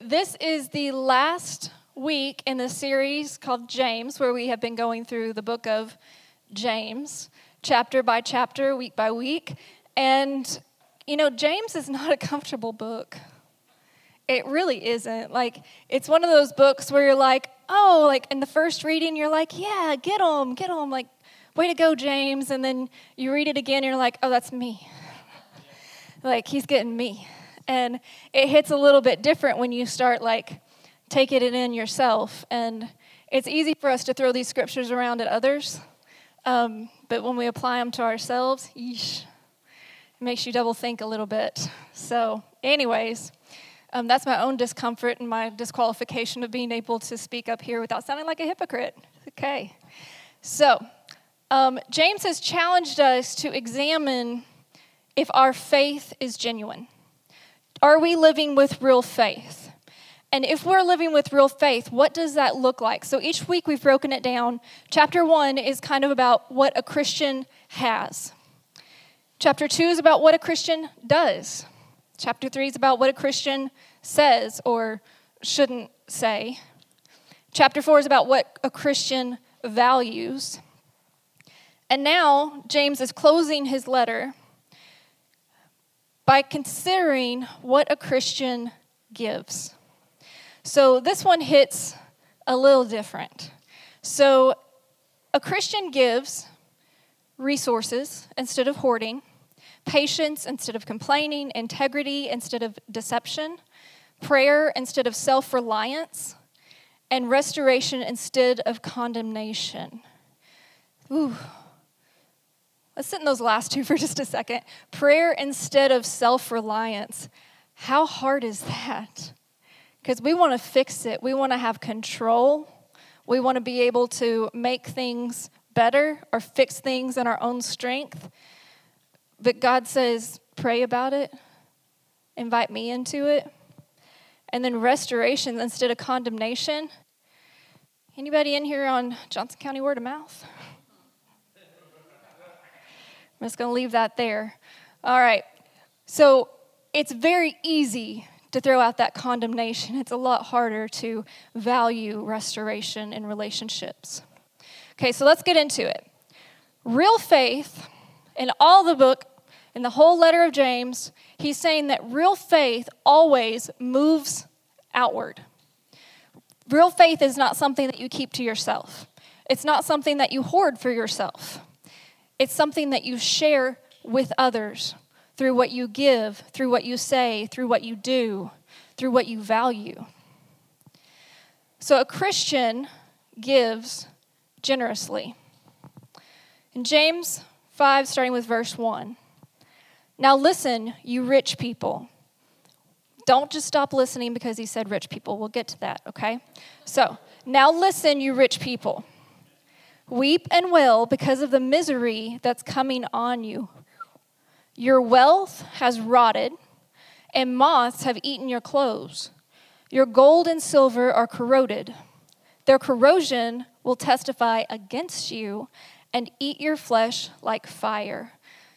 this is the last week in the series called James, where we have been going through the book of James, chapter by chapter, week by week. And, James is not a comfortable book. It really isn't. It's one of those books where you're like, in the first reading, you're like, yeah, get him, way to go, James. And then you read it again, and you're like, oh, that's me. He's getting me. And it hits a little bit different when you start, taking it in yourself. And it's easy for us to throw these scriptures around at others. But when we apply them to ourselves, it makes you double think a little bit. So anyways, that's my own discomfort and my disqualification of being able to speak up here without sounding like a hypocrite. Okay. So James has challenged us to examine if our faith is genuine. Are we living with real faith? And if we're living with real faith, what does that look like? So each week we've broken it down. Chapter 1 is kind of about what a Christian has. Chapter 2 is about what a Christian does. Chapter 3 is about what a Christian says or shouldn't say. Chapter 4 is about what a Christian values. And now James is closing his letter by considering what a Christian gives. So this one hits a little different. So a Christian gives resources instead of hoarding, patience instead of complaining, integrity instead of deception, prayer instead of self-reliance, and restoration instead of condemnation. Ooh. Let's sit in those last two for just a second. Prayer instead of self-reliance. How hard is that? Because we want to fix it. We want to have control. We want to be able to make things better or fix things in our own strength. But God says, pray about it. Invite me into it. And then restoration instead of condemnation. Anybody in here on Johnson County Word of Mouth? I'm just going to leave that there. All right. So it's very easy to throw out that condemnation. It's a lot harder to value restoration in relationships. Okay, so let's get into it. Real faith, in all the book, in the whole letter of James, he's saying that real faith always moves outward. Real faith is not something that you keep to yourself. It's not something that you hoard for yourself. It's something that you share with others through what you give, through what you say, through what you do, through what you value. So a Christian gives generously. In James 5, starting with verse 1. Now listen, you rich people. Don't just stop listening because he said rich people. We'll get to that, okay? So, now listen, you rich people. Weep and wail because of the misery that's coming on you. Your wealth has rotted, and moths have eaten your clothes. Your gold and silver are corroded. Their corrosion will testify against you and eat your flesh like fire.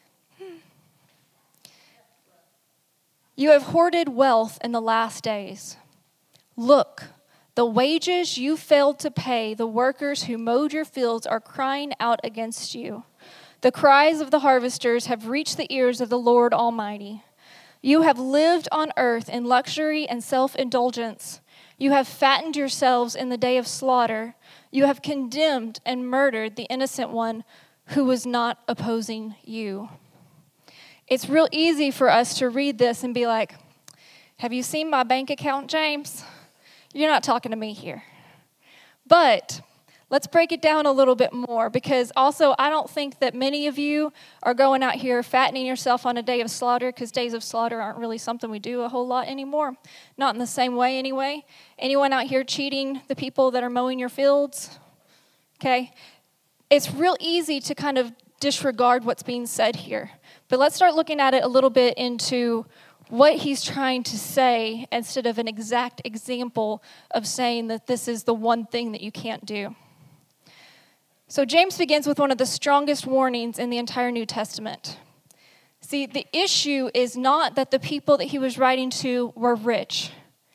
You have hoarded wealth in the last days. Look, the wages you failed to pay, the workers who mowed your fields are crying out against you. The cries of the harvesters have reached the ears of the Lord Almighty. You have lived on earth in luxury and self-indulgence. You have fattened yourselves in the day of slaughter. You have condemned and murdered the innocent one who was not opposing you. It's real easy for us to read this and be like, have you seen my bank account, James? You're not talking to me here. But let's break it down a little bit more, because also I don't think that many of you are going out here fattening yourself on a day of slaughter, because days of slaughter aren't really something we do a whole lot anymore. Not in the same way anyway. Anyone out here cheating the people that are mowing your fields? Okay. It's real easy to kind of disregard what's being said here. But let's start looking at it a little bit into what he's trying to say instead of an exact example of saying that this is the one thing that you can't do. So James begins with one of the strongest warnings in the entire New Testament. See, the issue is not that the people that he was writing to were rich.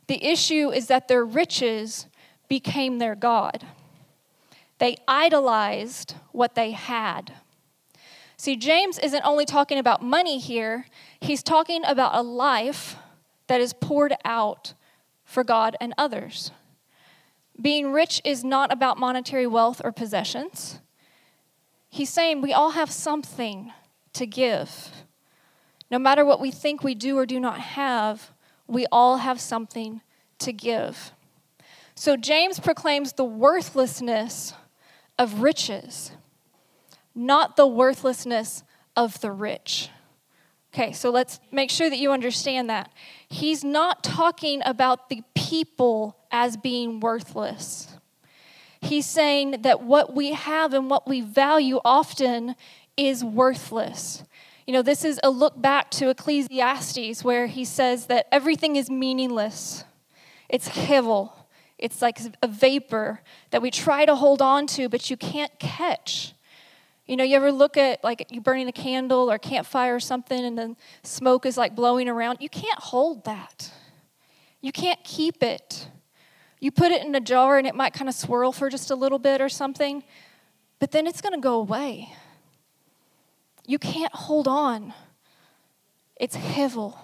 The issue is that their riches became their God. They idolized what they had. See, James isn't only talking about money here, he's talking about a life that is poured out for God and others. Being rich is not about monetary wealth or possessions. He's saying we all have something to give. No matter what we think we do or do not have, we all have something to give. So James proclaims the worthlessness of riches, not the worthlessness of the rich. Okay, so let's make sure that you understand that. He's not talking about the people as being worthless. He's saying that what we have and what we value often is worthless. You know, this is a look back to Ecclesiastes where he says that everything is meaningless. It's hevel. It's like a vapor that we try to hold on to, but you can't catch. You know, you ever look at like you burning a candle or campfire or something and then smoke is like blowing around? You can't hold that. You can't keep it. You put it in a jar and it might kind of swirl for just a little bit or something, but then it's going to go away. You can't hold on. It's hevel.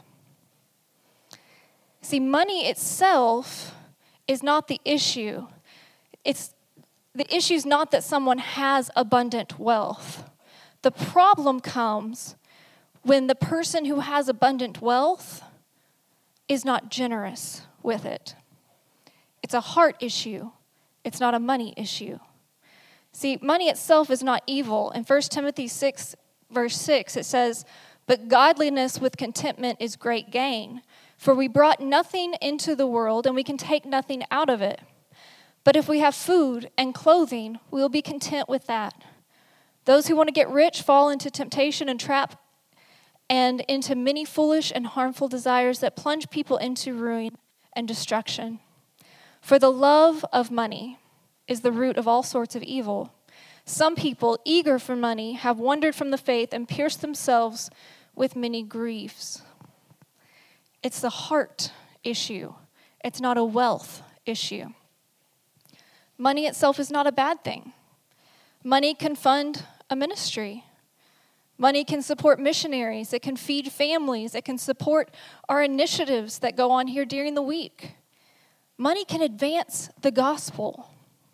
See, money itself is not the issue. The issue is not that someone has abundant wealth. The problem comes when the person who has abundant wealth is not generous with it. It's a heart issue. It's not a money issue. See, money itself is not evil. In 1 Timothy 6, verse 6, it says, "But godliness with contentment is great gain. For we brought nothing into the world, and we can take nothing out of it. But if we have food and clothing, we will be content with that. Those who want to get rich fall into temptation and trap and into many foolish and harmful desires that plunge people into ruin and destruction. For the love of money is the root of all sorts of evil. Some people, eager for money, have wandered from the faith and pierced themselves with many griefs." It's the heart issue. It's not a wealth issue. Money itself is not a bad thing. Money can fund a ministry. Money can support missionaries. It can feed families. It can support our initiatives that go on here during the week. Money can advance the gospel.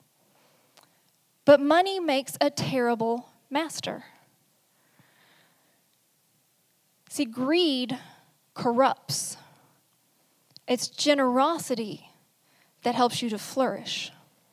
But money makes a terrible master. See, greed corrupts. It's generosity that helps you to flourish.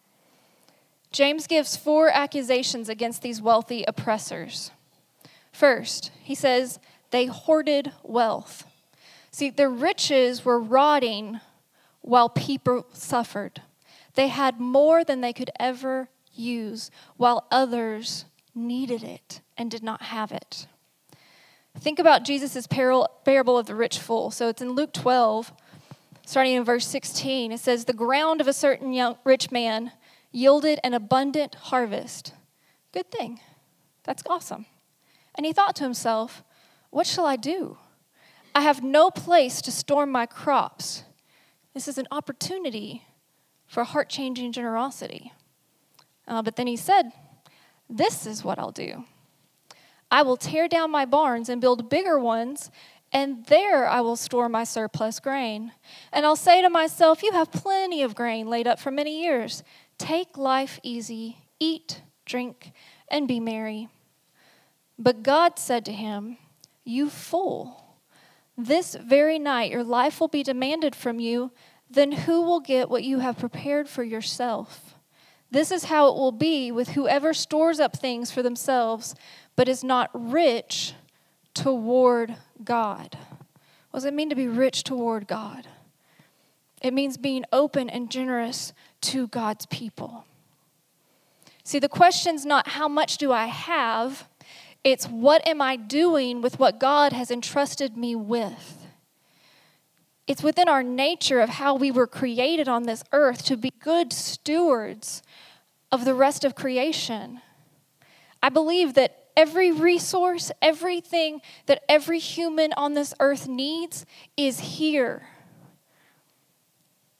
James gives 4 accusations against these wealthy oppressors. First, he says they hoarded wealth. See, their riches were rotting while people suffered. They had more than they could ever use while others needed it and did not have it. Think about Jesus' parable of the rich fool. So it's in Luke 12, starting in verse 16. It says, "The ground of a certain young rich man yielded an abundant harvest." Good thing. That's awesome. And he thought to himself, "What shall I do? I have no place to store my crops." This is an opportunity for heart-changing generosity. But then he said, "This is what I'll do. I will tear down my barns and build bigger ones, and there I will store my surplus grain. And I'll say to myself, you have plenty of grain laid up for many years. Take life easy, eat, drink, and be merry." But God said to him, "You fool, this very night your life will be demanded from you. Then who will get what you have prepared for yourself? This is how it will be with whoever stores up things for themselves, but is not rich toward God." What does it mean to be rich toward God? It means being open and generous to God's people. See, the question's not how much do I have, it's what am I doing with what God has entrusted me with. It's within our nature of how we were created on this earth to be good stewards of the rest of creation. I believe that every resource, everything that every human on this earth needs is here.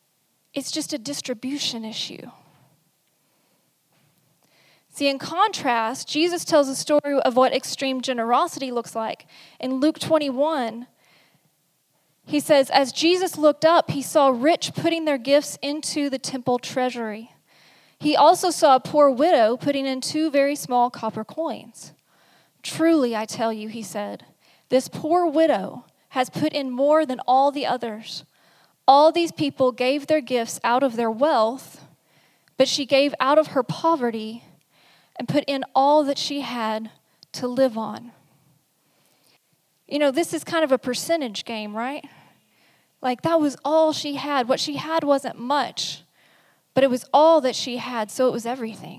It's just a distribution issue. See, in contrast, Jesus tells a story of what extreme generosity looks like. In Luke 21, he says, as Jesus looked up, he saw rich putting their gifts into the temple treasury. He also saw a poor widow putting in 2 very small copper coins. Truly, I tell you, he said, this poor widow has put in more than all the others. All these people gave their gifts out of their wealth, but she gave out of her poverty and put in all that she had to live on. You know, this is kind of a percentage game, right? Like, that was all she had. What she had wasn't much, but it was all that she had, so it was everything.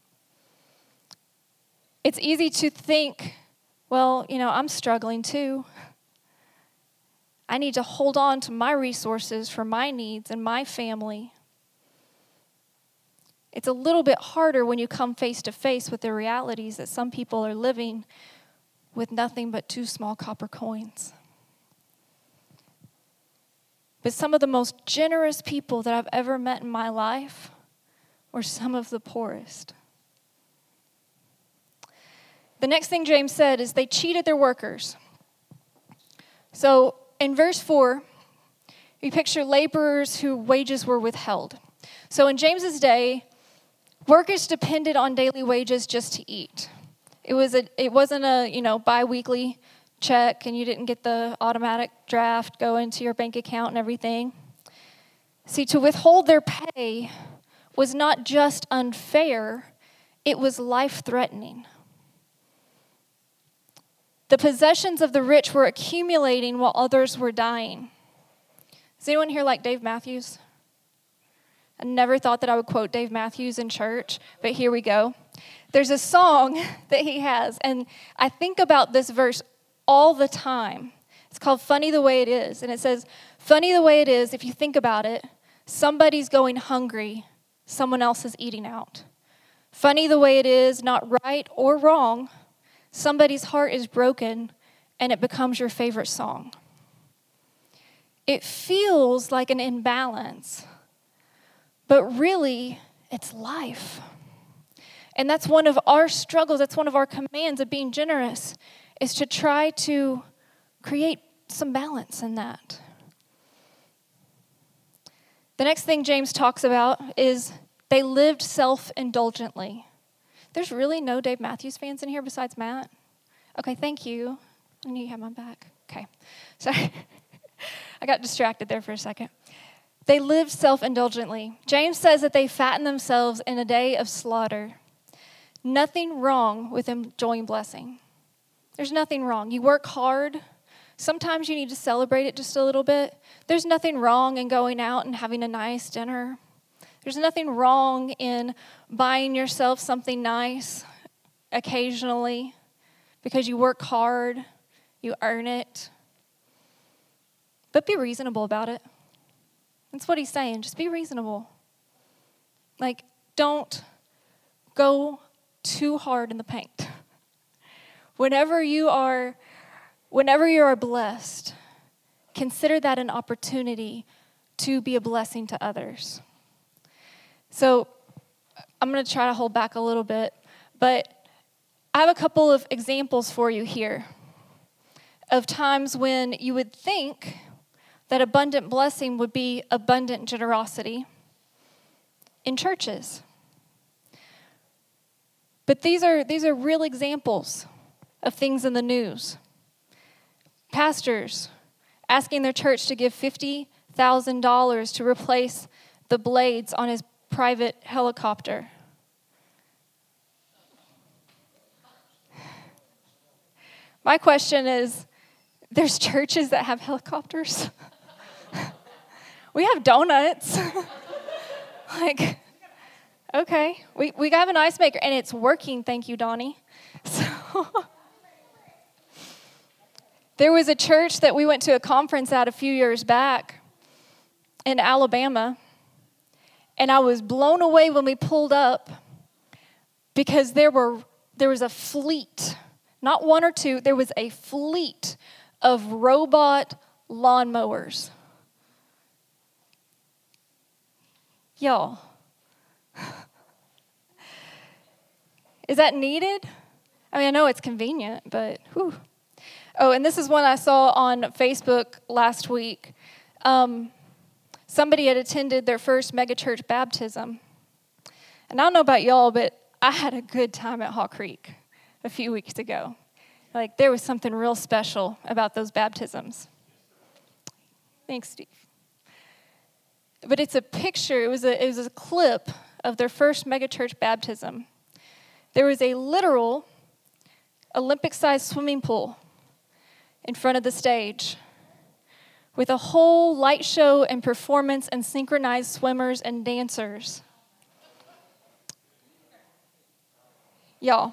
It's easy to think, well, you know, I'm struggling too. I need to hold on to my resources for my needs and my family. It's a little bit harder when you come face to face with the realities that some people are living with nothing but 2 small copper coins. But some of the most generous people that I've ever met in my life were some of the poorest. The next thing James said is they cheated their workers. So in verse 4, we picture laborers whose wages were withheld. So in James's day, workers depended on daily wages just to eat. It wasn't a bi-weekly check and you didn't get the automatic draft go into your bank account and everything. See, to withhold their pay was not just unfair, it was life-threatening. The possessions of the rich were accumulating while others were dying. Does anyone here like Dave Matthews? I never thought that I would quote Dave Matthews in church, but here we go. There's a song that he has, and I think about this verse all the time. It's called Funny the Way It Is, and it says, funny the way it is, if you think about it, somebody's going hungry, someone else is eating out. Funny the way it is, not right or wrong, somebody's heart is broken, and it becomes your favorite song. It feels like an imbalance, but really, it's life. And that's one of our struggles, that's one of our commands of being generous, is to try to create some balance in that. The next thing James talks about is they lived self-indulgently. There's really no Dave Matthews fans in here besides Matt? Okay, thank you. I knew you had my back. Okay, sorry. I got distracted there for a second. They lived self-indulgently. James says that they fattened themselves in a day of slaughter. Nothing wrong with enjoying blessing. There's nothing wrong. You work hard. Sometimes you need to celebrate it just a little bit. There's nothing wrong in going out and having a nice dinner. There's nothing wrong in buying yourself something nice occasionally because you work hard, you earn it. But be reasonable about it. That's what he's saying. Just be reasonable. Like, don't go too hard in the paint. Whenever you are blessed, consider that an opportunity to be a blessing to others. So I'm going to try to hold back a little bit, but I have a couple of examples for you here of times when you would think that abundant blessing would be abundant generosity in churches. But these are real examples of things in the news. Pastors asking their church to give $50,000 to replace the blades on his private helicopter. My question is, there's churches that have helicopters? We have donuts. Like, okay, we have an ice maker, and it's working, thank you, Donnie. So, there was a church that we went to a conference at a few years back in Alabama, and I was blown away when we pulled up because there was a fleet, not one or two, there was a fleet of robot lawnmowers. Y'all, is that needed? I mean, I know it's convenient, but whew. Oh, and this is one I saw on Facebook last week. Somebody had attended their first megachurch baptism. And I don't know about y'all, but I had a good time at Hawk Creek a few weeks ago. Like, there was something real special about those baptisms. Thanks, Steve. But it's a picture, it was a clip of their first megachurch baptism. There was a literal Olympic-sized swimming pool in front of the stage with a whole light show and performance and synchronized swimmers and dancers. Y'all,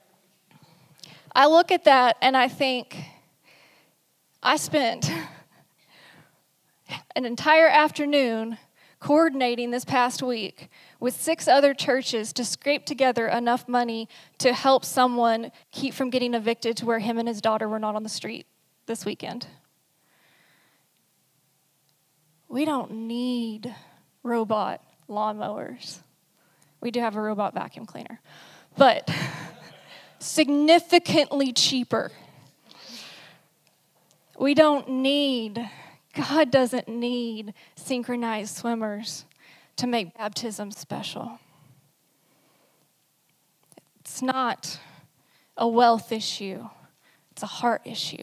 I look at that and I think, I spent an entire afternoon coordinating this past week with 6 other churches to scrape together enough money to help someone keep from getting evicted to where him and his daughter were not on the street this weekend. We don't need robot lawnmowers. We do have a robot vacuum cleaner, but significantly cheaper. We don't need, God doesn't need synchronized swimmers to make baptism special. It's not a wealth issue. It's a heart issue.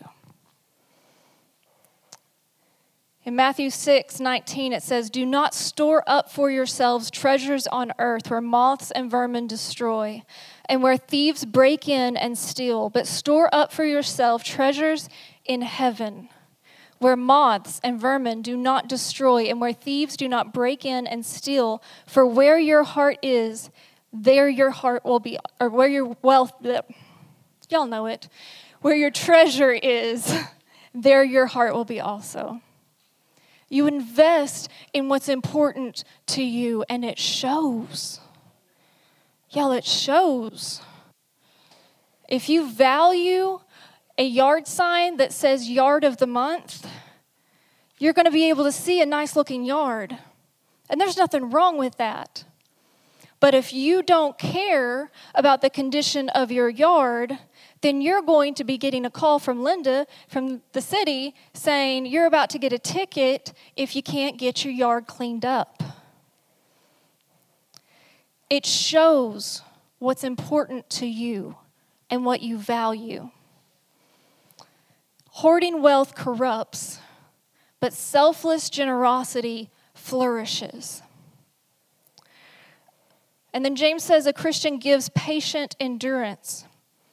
In Matthew 6:19, it says, "Do not store up for yourselves treasures on earth where moths and vermin destroy, and where thieves break in and steal, but store up for yourself treasures in heaven, where moths and vermin do not destroy, and where thieves do not break in and steal. For where your heart is, there your heart will be," or where your wealth, y'all know it, where your treasure is, there your heart will be also. You invest in what's important to you, and it shows. Y'all, it shows. If you value a yard sign that says yard of the month, you're going to be able to see a nice looking yard. And there's nothing wrong with that. But if you don't care about the condition of your yard, then you're going to be getting a call from Linda from the city saying you're about to get a ticket if you can't get your yard cleaned up. It shows what's important to you and what you value. Hoarding wealth corrupts, but selfless generosity flourishes. And then James says a Christian gives patient endurance.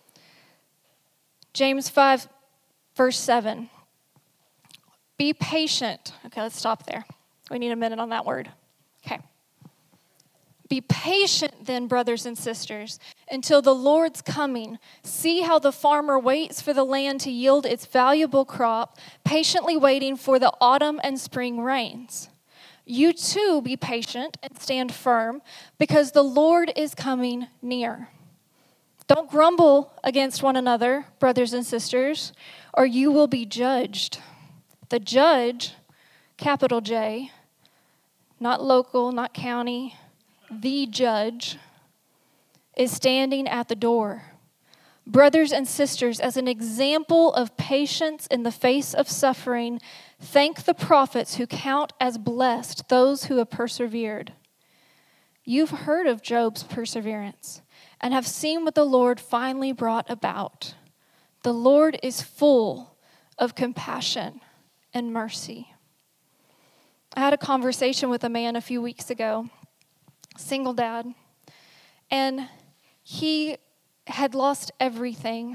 James 5, verse 7. Be patient. Okay, let's stop there. We need a minute on that word. Okay. Be patient then, brothers and sisters, until the Lord's coming. See how the farmer waits for the land to yield its valuable crop, patiently waiting for the autumn and spring rains. You too be patient and stand firm, because the Lord is coming near. Don't grumble against one another, brothers and sisters, or you will be judged. The judge, capital J, not local, not county, the judge, is standing at the door. Brothers and sisters, as an example of patience in the face of suffering, thank the prophets who count as blessed those who have persevered. You've heard of Job's perseverance and have seen what the Lord finally brought about. The Lord is full of compassion and mercy. I had a conversation with a man a few weeks ago, single dad, and he had lost everything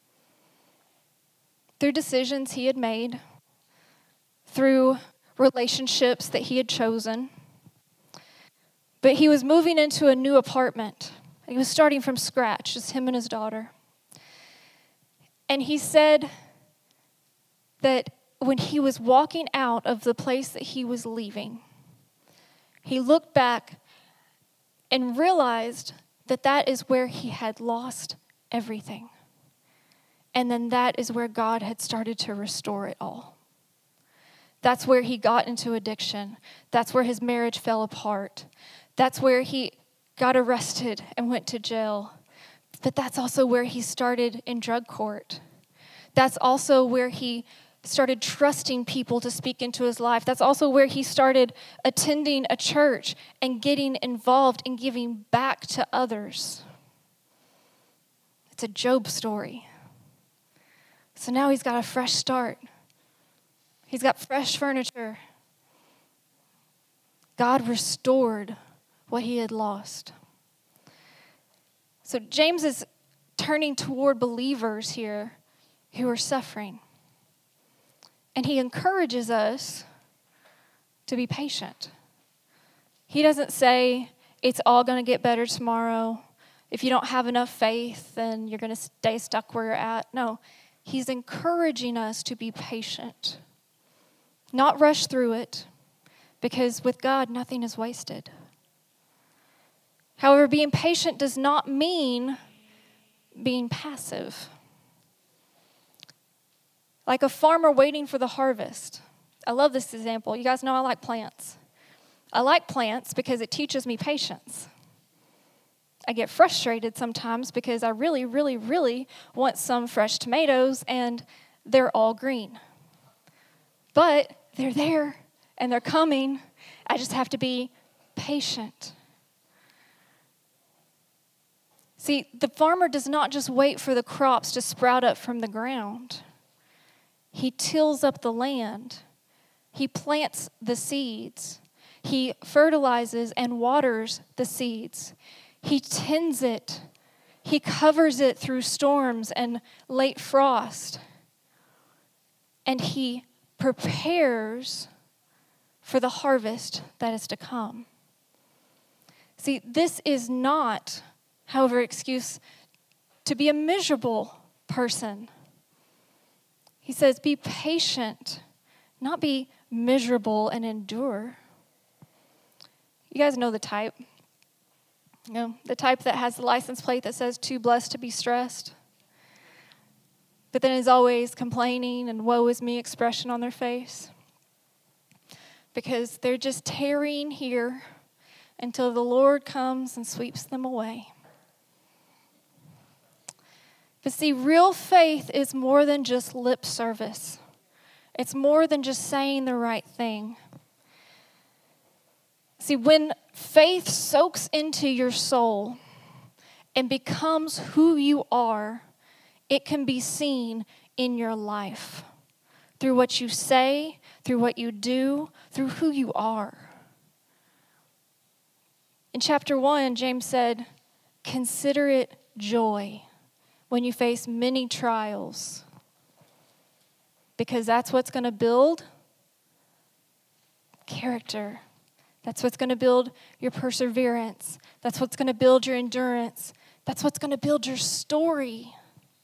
through decisions he had made, through relationships that he had chosen. But he was moving into a new apartment. He was starting from scratch, just him and his daughter. And he said that when he was walking out of the place that he was leaving, he looked back and realized that that is where he had lost everything. And then that is where God had started to restore it all. That's where he got into addiction. That's where his marriage fell apart. That's where he got arrested and went to jail. But that's also where he started in drug court. That's also where he started trusting people to speak into his life. That's also where he started attending a church and getting involved and giving back to others. It's a Job story. So now he's got a fresh start. He's got fresh furniture. God restored what he had lost. So James is turning toward believers here who are suffering. And he encourages us to be patient. He doesn't say, it's all going to get better tomorrow. If you don't have enough faith, then you're going to stay stuck where you're at. No, he's encouraging us to be patient. Not rush through it, because with God, nothing is wasted. However, being patient does not mean being passive. Like a farmer waiting for the harvest. I love this example. You guys know I like plants. I like plants because it teaches me patience. I get frustrated sometimes because I really, really, really want some fresh tomatoes and they're all green. But they're there and they're coming. I just have to be patient. See, the farmer does not just wait for the crops to sprout up from the ground. He tills up the land. He plants the seeds. He fertilizes and waters the seeds. He tends it. He covers it through storms and late frost. And he prepares for the harvest that is to come. See, this is not, however, excuse to be a miserable person. He says, be patient, not be miserable and endure. You guys know the type. You know, the type that has the license plate that says too blessed to be stressed. But then is always complaining and woe is me expression on their face. Because they're just tarrying here until the Lord comes and sweeps them away. But see, real faith is more than just lip service. It's more than just saying the right thing. See, when faith soaks into your soul and becomes who you are, it can be seen in your life. Through what you say, through what you do, through who you are. In chapter 1, James said, consider it joy when you face many trials, because that's what's going to build character. That's what's going to build your perseverance. That's what's going to build your endurance. That's what's going to build your story.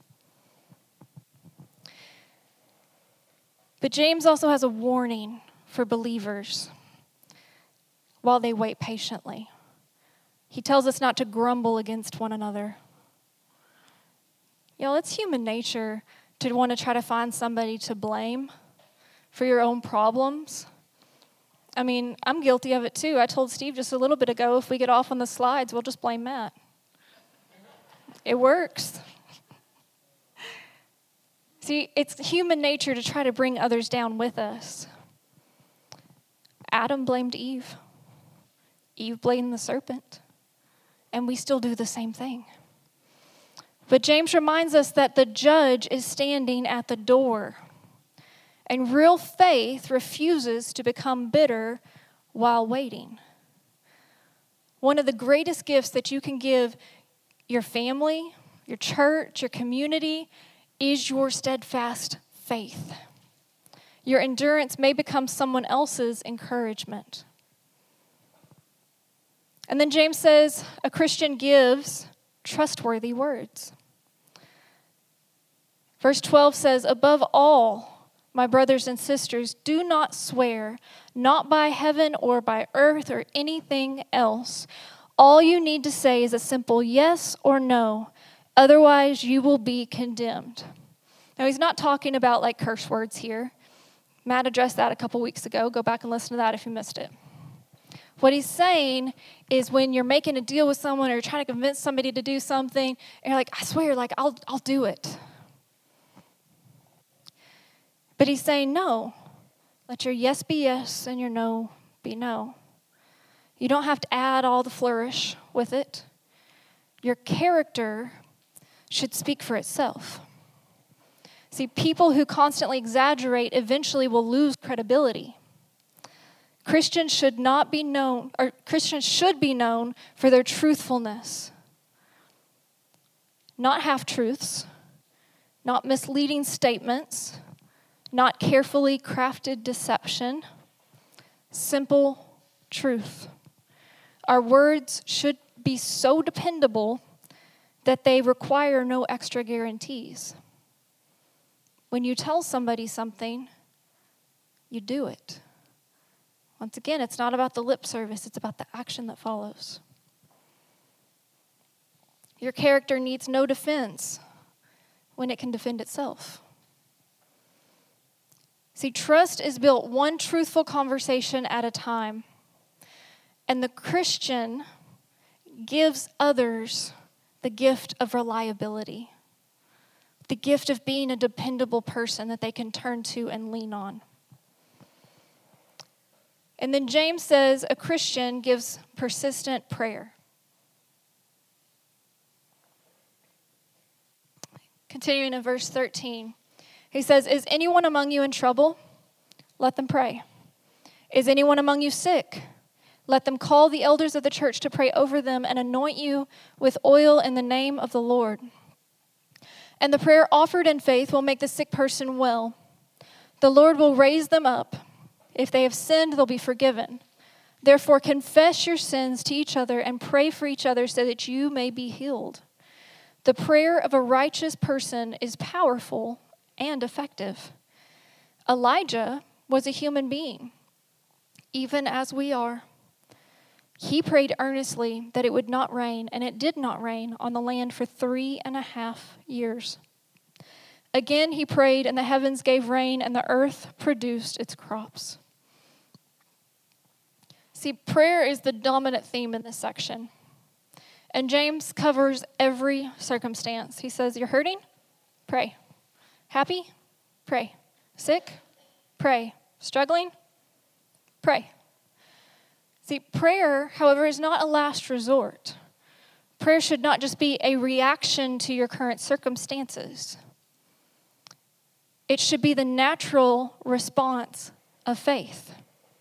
But James also has a warning for believers while they wait patiently. He tells us not to grumble against one another. You know, it's human nature to want to try to find somebody to blame for your own problems. I mean, I'm guilty of it too. I told Steve just a little bit ago, if we get off on the slides, we'll just blame Matt. It works. See, it's human nature to try to bring others down with us. Adam blamed Eve. Eve blamed the serpent. And we still do the same thing. But James reminds us that the judge is standing at the door. And real faith refuses to become bitter while waiting. One of the greatest gifts that you can give your family, your church, your community, is your steadfast faith. Your endurance may become someone else's encouragement. And then James says, a Christian gives trustworthy words. Verse 12 says, above all, my brothers and sisters, do not swear, not by heaven or by earth or anything else. All you need to say is a simple yes or no. Otherwise, you will be condemned. Now, he's not talking about like curse words here. Matt addressed that a couple weeks ago. Go back and listen to that if you missed it. What he's saying is when you're making a deal with someone or you're trying to convince somebody to do something, and you're like, I swear, like, I'll do it. But he's saying no. Let your yes be yes and your no be no. You don't have to add all the flourish with it. Your character should speak for itself. See, people who constantly exaggerate eventually will lose credibility. Christians should be known for their truthfulness. Not half-truths, not misleading statements, not carefully crafted deception, simple truth. Our words should be so dependable that they require no extra guarantees. When you tell somebody something, you do it. Once again, it's not about the lip service, it's about the action that follows. Your character needs no defense when it can defend itself. See, trust is built one truthful conversation at a time. And the Christian gives others the gift of reliability, the gift of being a dependable person that they can turn to and lean on. And then James says a Christian gives persistent prayer. Continuing in verse 13, he says, is anyone among you in trouble? Let them pray. Is anyone among you sick? Let them call the elders of the church to pray over them and anoint you with oil in the name of the Lord. And the prayer offered in faith will make the sick person well. The Lord will raise them up. If they have sinned, they'll be forgiven. Therefore, confess your sins to each other and pray for each other so that you may be healed. The prayer of a righteous person is powerful and effective. Elijah was a human being, even as we are. He prayed earnestly that it would not rain, and it did not rain on the land for 3.5 years. Again he prayed, and the heavens gave rain, and the earth produced its crops. See, prayer is the dominant theme in this section. And James covers every circumstance. He says, you're hurting? Pray. Happy? Pray. Sick? Pray. Struggling? Pray. See, prayer, however, is not a last resort. Prayer should not just be a reaction to your current circumstances. It should be the natural response of faith.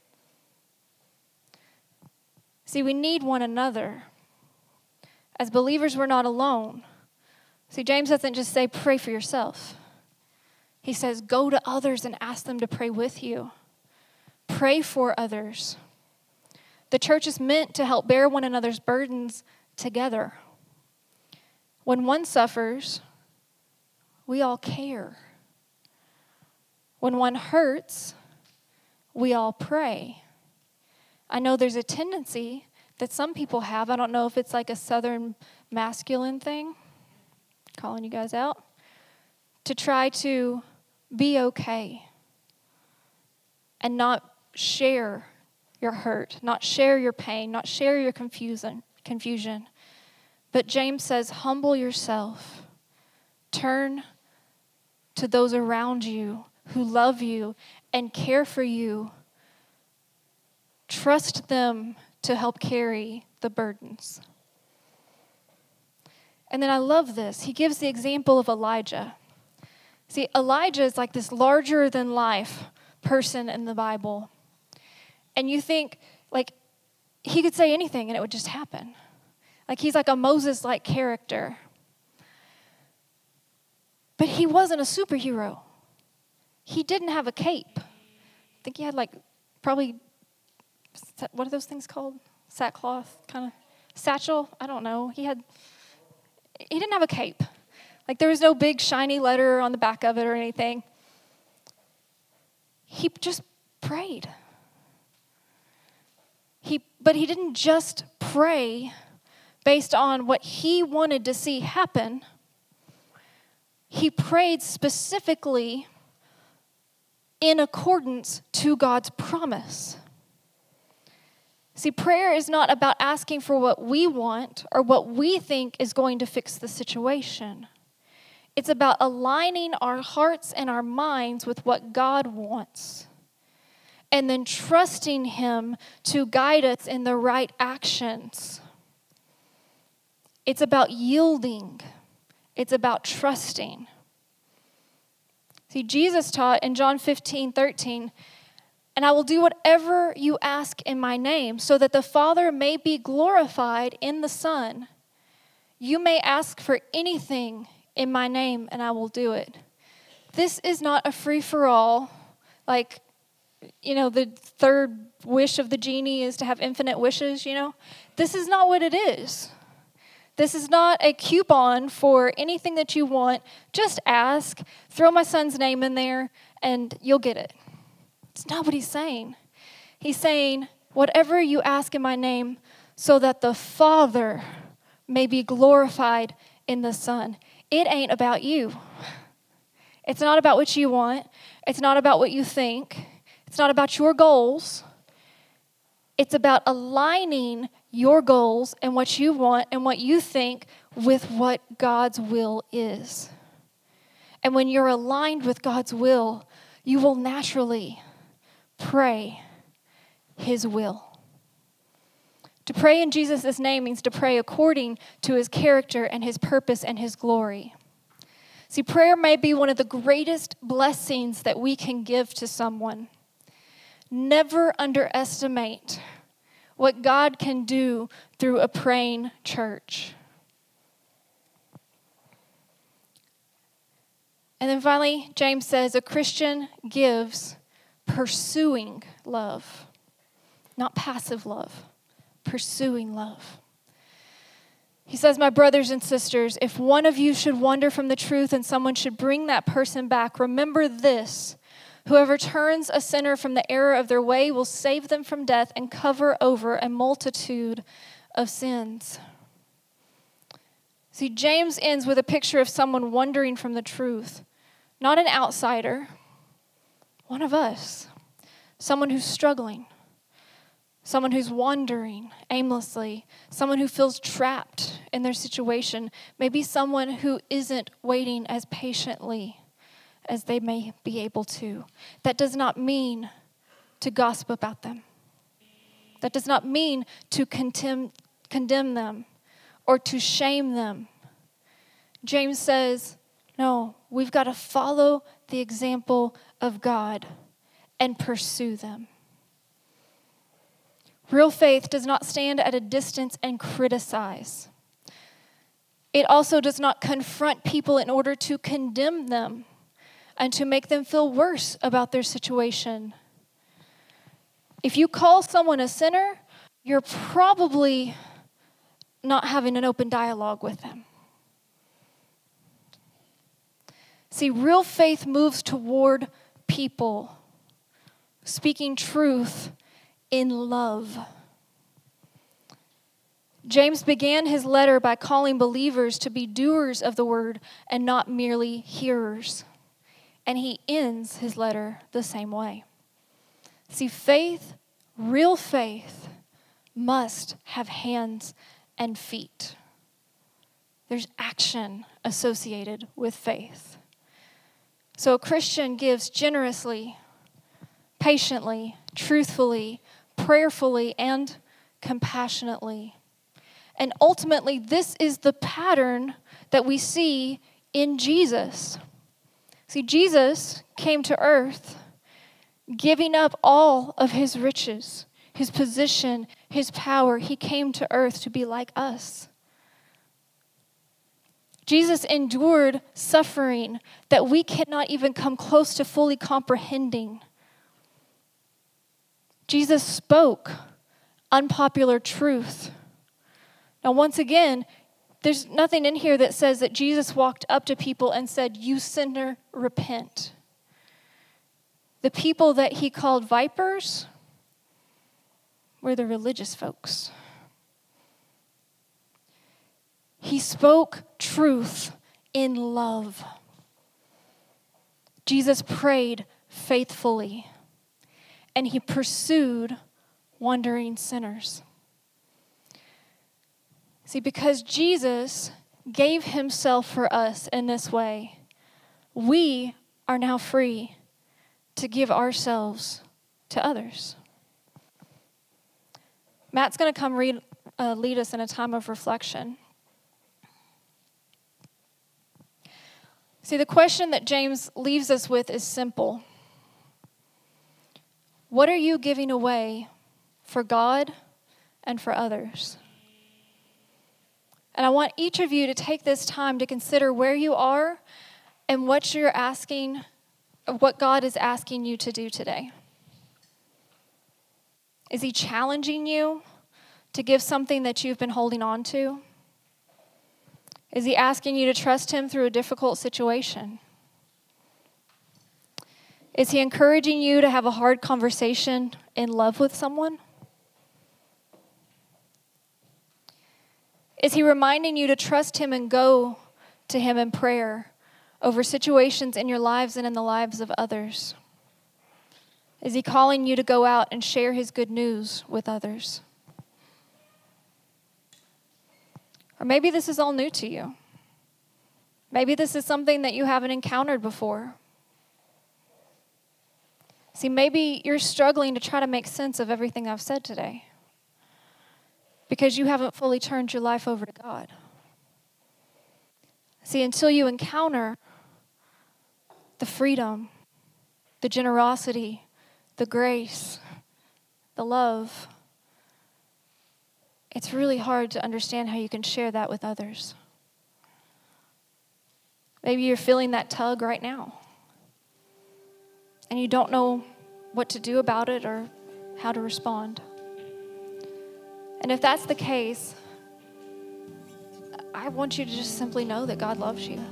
See, we need one another. As believers, we're not alone. See, James doesn't just say, pray for yourself. He says, go to others and ask them to pray with you. Pray for others. The church is meant to help bear one another's burdens together. When one suffers, we all care. When one hurts, we all pray. I know there's a tendency that some people have. I don't know if it's like a Southern masculine thing, calling you guys out, to try to be okay and not share your hurt, not share your pain, not share your confusion. But James says, humble yourself. Turn to those around you who love you and care for you. Trust them to help carry the burdens. And then I love this. He gives the example of Elijah. See, Elijah is like this larger-than-life person in the Bible. And you think, like, he could say anything and it would just happen. Like, he's like a Moses-like character. But he wasn't a superhero. He didn't have a cape. I think he had, like, probably, what are those things called? Sackcloth, kind of, satchel? I don't know. He didn't have a cape. Like, there was no big shiny letter on the back of it or anything. He just prayed. But he didn't just pray based on what he wanted to see happen. He prayed specifically in accordance to God's promise. See, prayer is not about asking for what we want or what we think is going to fix the situation. It's about aligning our hearts and our minds with what God wants, and then trusting Him to guide us in the right actions. It's about yielding. It's about trusting. See, Jesus taught in John 15:13, "And I will do whatever you ask in my name, so that the Father may be glorified in the Son. You may ask for anything in my name, and I will do it." This is not a free-for-all, like, the third wish of the genie is to have infinite wishes, This is not what it is. This is not a coupon for anything that you want. Just ask, throw my son's name in there, and you'll get it. It's not what he's saying. He's saying, whatever you ask in my name, so that the Father may be glorified in the Son. It ain't about you. It's not about what you want. It's not about what you think. It's not about your goals. It's about aligning your goals and what you want and what you think with what God's will is. And when you're aligned with God's will, you will naturally pray His will. To pray in Jesus' name means to pray according to His character and His purpose and His glory. See, prayer may be one of the greatest blessings that we can give to someone. Never underestimate what God can do through a praying church. And then finally, James says, a Christian gives pursuing love, not passive love, pursuing love. He says, my brothers and sisters, if one of you should wander from the truth and someone should bring that person back, remember this: whoever turns a sinner from the error of their way will save them from death and cover over a multitude of sins. See, James ends with a picture of someone wandering from the truth. Not an outsider, one of us. Someone who's struggling. Someone who's wandering aimlessly. Someone who feels trapped in their situation. Maybe someone who isn't waiting as patiently as they may be able to. That does not mean to gossip about them. That does not mean to condemn them or to shame them. James says, no, we've got to follow the example of God and pursue them. Real faith does not stand at a distance and criticize. It also does not confront people in order to condemn them and to make them feel worse about their situation. If you call someone a sinner, you're probably not having an open dialogue with them. See, real faith moves toward people, speaking truth in love. James began his letter by calling believers to be doers of the word and not merely hearers. And he ends his letter the same way. See, faith, real faith, must have hands and feet. There's action associated with faith. So a Christian gives generously, patiently, truthfully, prayerfully, and compassionately. And ultimately, this is the pattern that we see in Jesus. See, Jesus came to earth giving up all of his riches, his position, his power. He came to earth to be like us. Jesus endured suffering that we cannot even come close to fully comprehending. Jesus spoke unpopular truth. Now, once again, there's nothing in here that says that Jesus walked up to people and said, "You sinner, repent." The people that he called vipers were the religious folks. He spoke truth in love. Jesus prayed faithfully, and he pursued wandering sinners. See, because Jesus gave himself for us in this way, we are now free to give ourselves to others. Matt's going to come lead us in a time of reflection. See, the question that James leaves us with is simple. What are you giving away for God and for others? And I want each of you to take this time to consider where you are and what you're asking, what God is asking you to do today. Is he challenging you to give something that you've been holding on to? Is he asking you to trust him through a difficult situation? Is he encouraging you to have a hard conversation in love with someone? Is he reminding you to trust him and go to him in prayer over situations in your lives and in the lives of others? Is he calling you to go out and share his good news with others? Or maybe this is all new to you. Maybe this is something that you haven't encountered before. See, maybe you're struggling to try to make sense of everything I've said today because you haven't fully turned your life over to God. See, until you encounter the freedom, the generosity, the grace, the love, it's really hard to understand how you can share that with others. Maybe you're feeling that tug right now, and you don't know what to do about it or how to respond. And if that's the case, I want you to just simply know that God loves you.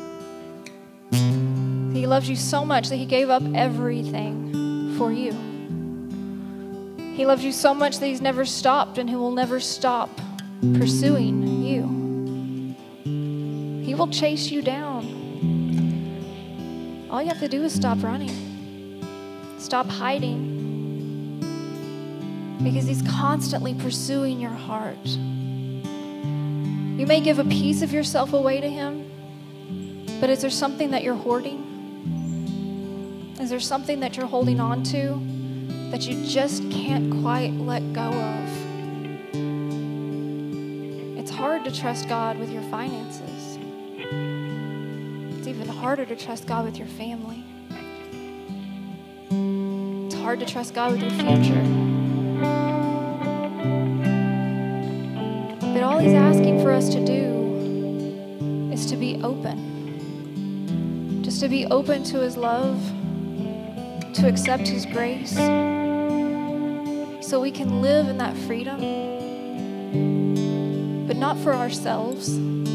He loves you so much that he gave up everything for you. He loves you so much that he's never stopped and he will never stop pursuing you. He will chase you down. All you have to do is stop running. Stop hiding. Because he's constantly pursuing your heart. You may give a piece of yourself away to him, but is there something that you're hoarding? Is there something that you're holding on to that you just can't quite let go of? It's hard to trust God with your finances. It's even harder to trust God with your family. It's hard to trust God with your future. But all he's asking for us to do is to be open. Just to be open to his love, to accept his grace, so we can live in that freedom, but not for ourselves,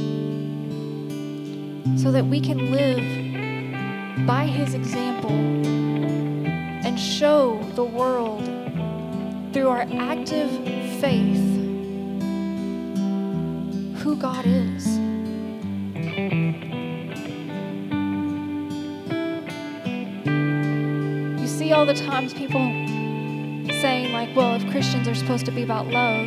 so that we can live by his example and show the world through our active faith who God is. You see all the times people saying like, well, if Christians are supposed to be about love,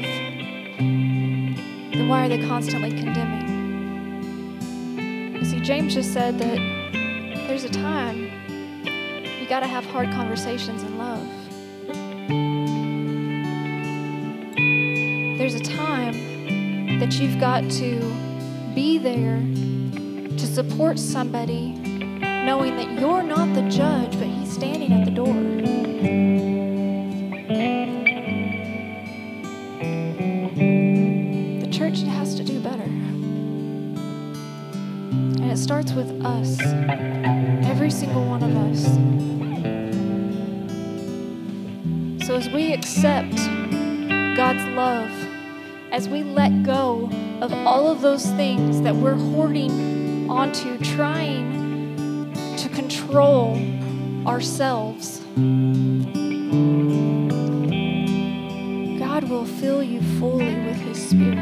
then why are they constantly condemning? You see, James just said that there's a time you got to have hard conversations in love. There's a time that you've got to be there to support somebody, knowing that you're not the judge, but he's standing at the door. The church has to do better. And it starts with us, every single one of us. So as we accept God's love, as we let go of all of those things that we're hoarding onto, trying to control ourselves, God will fill you fully with his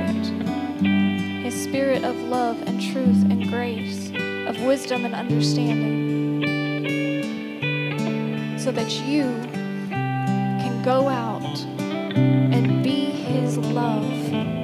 spirit of love and truth and grace, of wisdom and understanding. so that you can go out and be His love